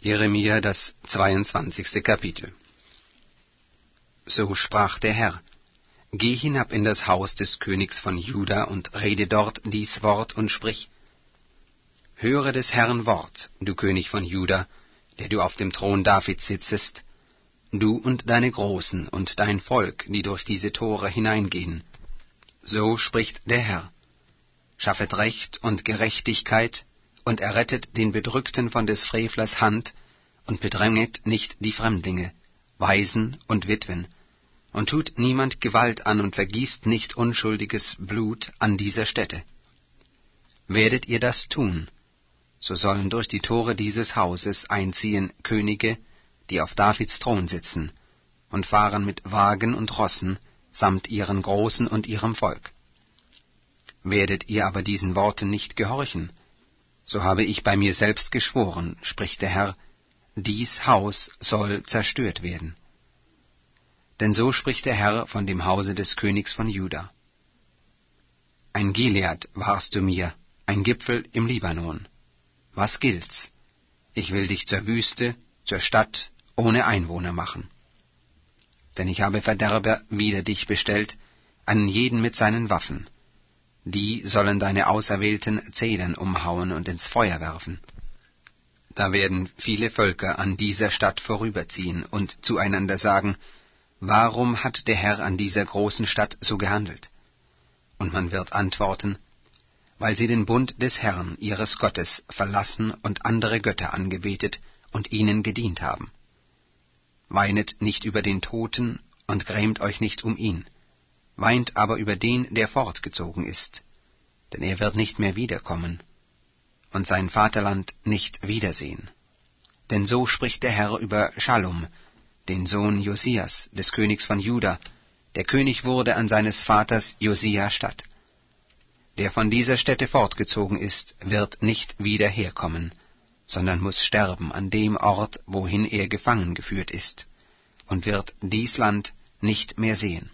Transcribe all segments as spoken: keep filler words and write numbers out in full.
Jeremia, das zweiundzwanzigste Kapitel. So sprach der Herr: Geh hinab in das Haus des Königs von Juda und rede dort dies Wort und sprich: Höre des Herrn Wort, du König von Juda, der du auf dem Thron Davids sitzest, du und deine Großen und dein Volk, die durch diese Tore hineingehen. So spricht der Herr: Schaffet Recht und Gerechtigkeit und errettet den Bedrückten von des Frevlers Hand und bedränget nicht die Fremdlinge, Waisen und Witwen, und tut niemand Gewalt an und vergießt nicht unschuldiges Blut an dieser Stätte. Werdet ihr das tun, so sollen durch die Tore dieses Hauses einziehen Könige, die auf Davids Thron sitzen, und fahren mit Wagen und Rossen samt ihren Großen und ihrem Volk. Werdet ihr aber diesen Worten nicht gehorchen, so habe ich bei mir selbst geschworen, spricht der Herr, dies Haus soll zerstört werden. Denn so spricht der Herr von dem Hause des Königs von Juda: Ein Gilead warst du mir, ein Gipfel im Libanon. Was gilt's? Ich will dich zur Wüste, zur Stadt ohne Einwohner machen. Denn ich habe Verderber wider dich bestellt, einen jeden mit seinen Waffen. Die sollen deine auserwählten Zedern umhauen und ins Feuer werfen. Da werden viele Völker an dieser Stadt vorüberziehen und zueinander sagen: Warum hat der Herr an dieser großen Stadt so gehandelt? Und man wird antworten: Weil sie den Bund des Herrn, ihres Gottes, verlassen und andere Götter angebetet und ihnen gedient haben. Weinet nicht über den Toten und grämt euch nicht um ihn, weint aber über den, der fortgezogen ist, denn er wird nicht mehr wiederkommen und sein Vaterland nicht wiedersehen. Denn so spricht der Herr über Schallum, den Sohn Josias, des Königs von Juda, der König wurde an seines Vaters Josia statt. Der von dieser Stätte fortgezogen ist, wird nicht wieder herkommen, sondern muß sterben an dem Ort, wohin er gefangen geführt ist, und wird dies Land nicht mehr sehen.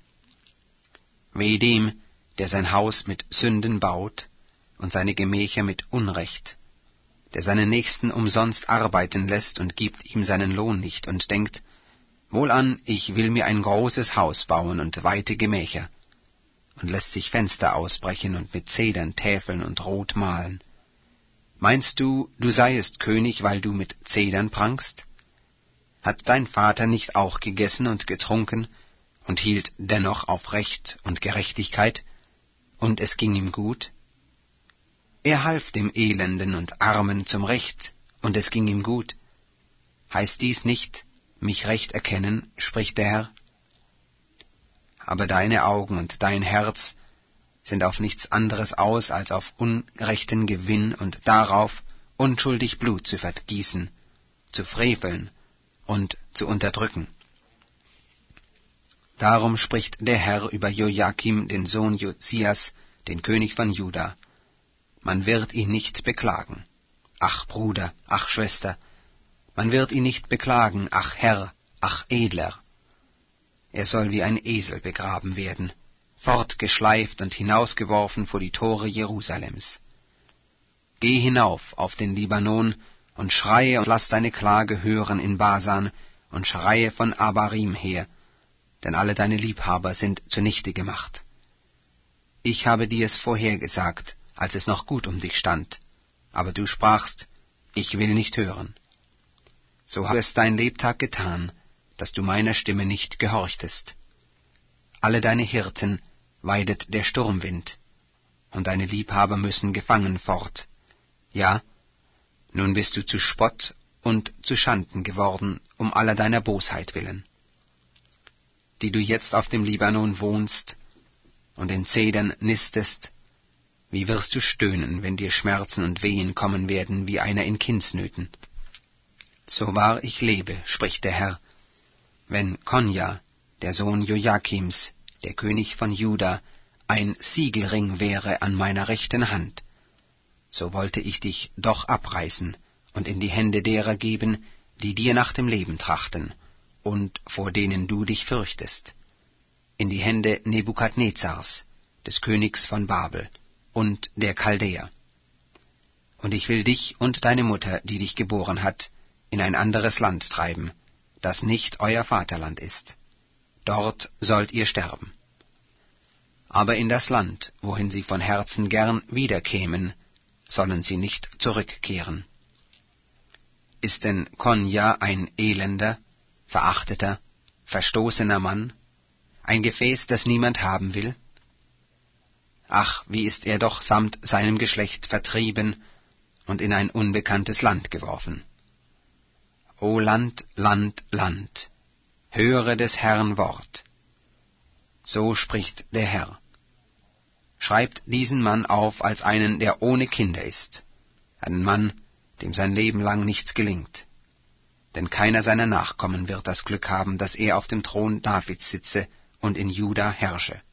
Weh dem, der sein Haus mit Sünden baut und seine Gemächer mit Unrecht, der seinen Nächsten umsonst arbeiten lässt und gibt ihm seinen Lohn nicht und denkt: Wohlan, ich will mir ein großes Haus bauen und weite Gemächer, und lässt sich Fenster ausbrechen und mit Zedern täfeln und rot malen. Meinst du, du seiest König, weil du mit Zedern prangst? Hat dein Vater nicht auch gegessen und getrunken und hielt dennoch auf Recht und Gerechtigkeit, und es ging ihm gut? Er half dem Elenden und Armen zum Recht, und es ging ihm gut. Heißt dies nicht, mich recht erkennen, spricht der Herr? Aber deine Augen und dein Herz sind auf nichts anderes aus, als auf unrechten Gewinn und darauf, unschuldig Blut zu vergießen, zu freveln und zu unterdrücken. Darum spricht der Herr über Joachim, den Sohn Josias, den König von Juda: Man wird ihn nicht beklagen. Ach Bruder, ach Schwester, man wird ihn nicht beklagen, ach Herr, ach Edler. Er soll wie ein Esel begraben werden, fortgeschleift und hinausgeworfen vor die Tore Jerusalems. Geh hinauf auf den Libanon und schreie und lass deine Klage hören in Basan und schreie von Abarim her, denn alle deine Liebhaber sind zunichte gemacht. Ich habe dir es vorhergesagt, als es noch gut um dich stand, aber du sprachst: Ich will nicht hören. So hat es dein Lebtag getan, dass du meiner Stimme nicht gehorchtest. Alle deine Hirten weidet der Sturmwind, und deine Liebhaber müssen gefangen fort. Ja, nun bist du zu Spott und zu Schanden geworden, um aller deiner Bosheit willen. Die du jetzt auf dem Libanon wohnst und in Zedern nistest, wie wirst du stöhnen, wenn dir Schmerzen und Wehen kommen werden wie einer in Kindsnöten? So wahr ich lebe, spricht der Herr, wenn Konja, der Sohn Joachims, der König von Juda, ein Siegelring wäre an meiner rechten Hand, so wollte ich dich doch abreißen und in die Hände derer geben, die dir nach dem Leben trachten und vor denen du dich fürchtest, in die Hände Nebukadnezars, des Königs von Babel und der Chaldäer. Und ich will dich und deine Mutter, die dich geboren hat, in ein anderes Land treiben, das nicht euer Vaterland ist. Dort sollt ihr sterben. Aber in das Land, wohin sie von Herzen gern wiederkämen, sollen sie nicht zurückkehren. Ist denn Konja ein elender, verachteter, verstoßener Mann, ein Gefäß, das niemand haben will? Ach, wie ist er doch samt seinem Geschlecht vertrieben und in ein unbekanntes Land geworfen. O Land, Land, Land, höre des Herrn Wort. So spricht der Herr. Schreibt diesen Mann auf als einen, der ohne Kinder ist, einen Mann, dem sein Leben lang nichts gelingt. Denn keiner seiner Nachkommen wird das Glück haben, dass er auf dem Thron Davids sitze und in Juda herrsche.